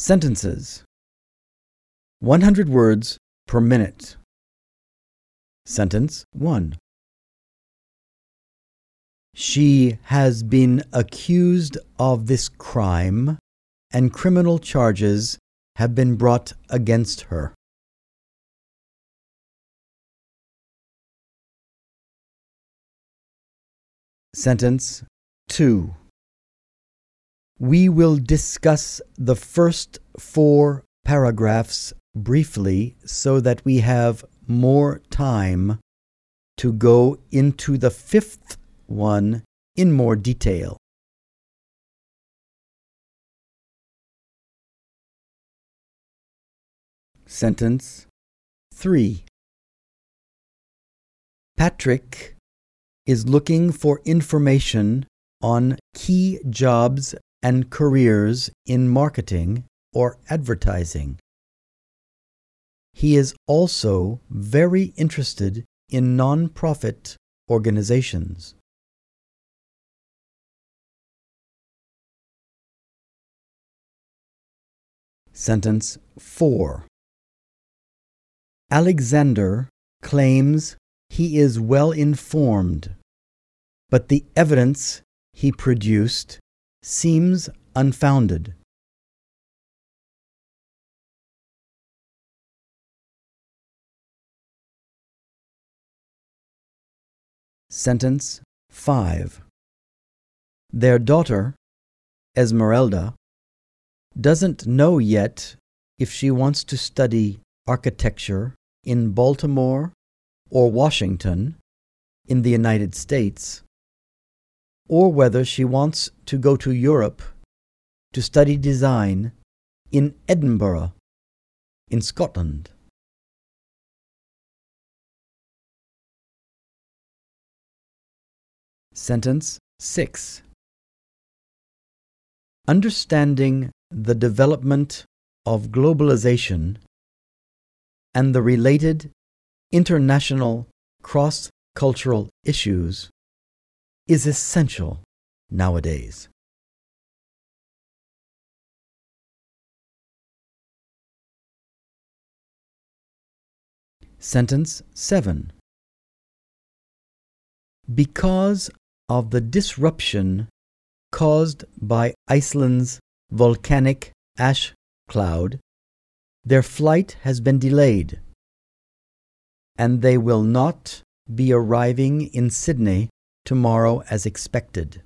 Sentences. 100 words per minute. Sentence 1. She has been accused of this crime, and criminal charges have been brought against her. Sentence 2. We will discuss the first 4 paragraphs briefly so that we have more time to go into the 5th one in more detail. Sentence 3. Patrick is looking for information on key jobs and careers in marketing or advertising. He is also very interested in non-profit organizations. Sentence 4. Alexander claims he is well informed, but the evidence he produced seems unfounded. Sentence 5. Their daughter, Esmeralda, doesn't know yet if she wants to study architecture in Baltimore or Washington in the United States, or whether she wants to go to Europe to study design in Edinburgh, in Scotland. Sentence 6. Understanding the development of globalization and the related international cross-cultural issues is essential nowadays. Sentence 7. Because of the disruption caused by Iceland's volcanic ash cloud, their flight has been delayed, and they will not be arriving in Sydney tomorrow as expected.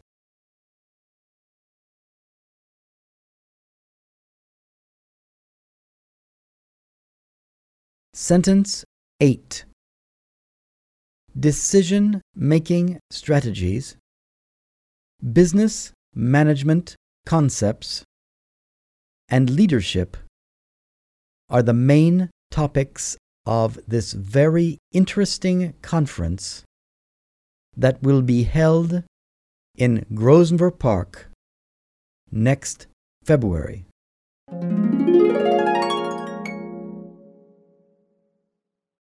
Sentence 8. Decision-making strategies, business management concepts, and leadership are the main topics of this very interesting conference that will be held in Grosvenor Park next February.